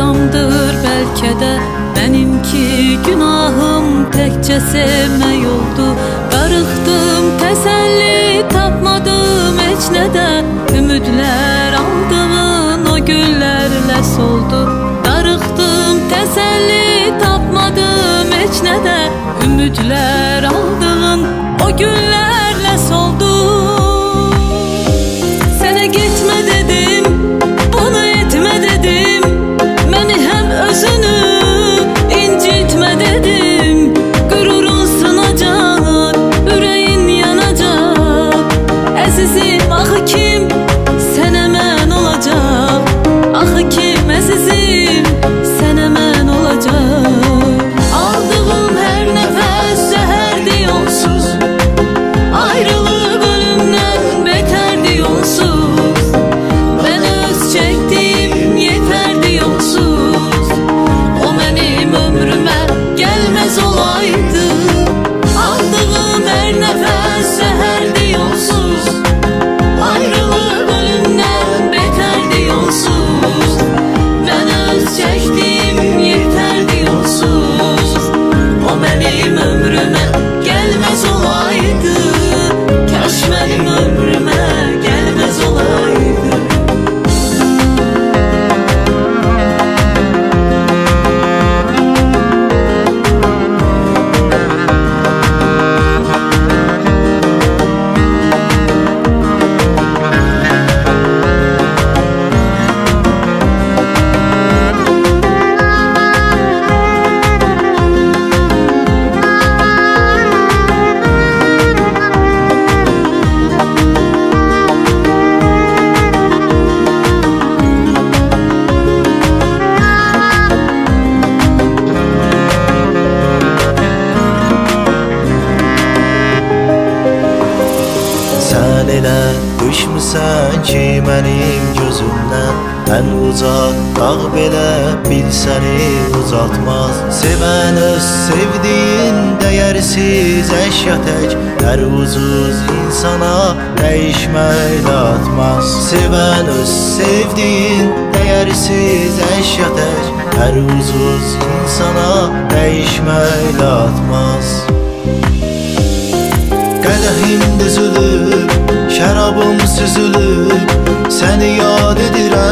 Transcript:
adamdır belki de. Benimki günahım tekçe sevmek oldu. Darıxdım, teselli tapmadım heç nədə. Ümidlər aldığın o güllərlə soldu. Darıxdım, teselli tapmadım heç nədə. Ümidlər aldığın o güllərlə soldu. Sənə getmə dedim, bunu etmə dedim. Məni həm özünü incitmə dedim. Qürurun sınacaq, ürəyin yanacaq. Əzizim, axı kim sənə mən olacaq? Axı kim əzizim sənə mən olacaq? Aldığım hər nəfəs zəhərdir onsuz. Ayrılıq ölümdən betərdir onsuz. Mən öz çəkdiyim yetərdi onsuz. O mənim ömrümə gəlməz olaydı. Aldığım hər nəfəs zəhərdir onsuz. Ayrılıq ölümdən betərdi onsuz. Mən öz çəkdiyim yetərdi onsuz. O mənim ömrümə gəlməz olaydı. Kaş mənim ömrümə gəlməz olaydı. Sən elə düşmüsən ki mənim gözümdən. Ən uzaq dağ belə bil səni uzatmaz. Sevən öz sevdiyin dəyərsiz əşya tək. Hər uzuz insana dəyişməklə atmaz. Sevən öz sevdiyin dəyərsiz əşya tək. Hər uzuz insana dəyişməklə atmaz. Qədəhim düzülüb, şərabım süzülüb. Səni yad edirəm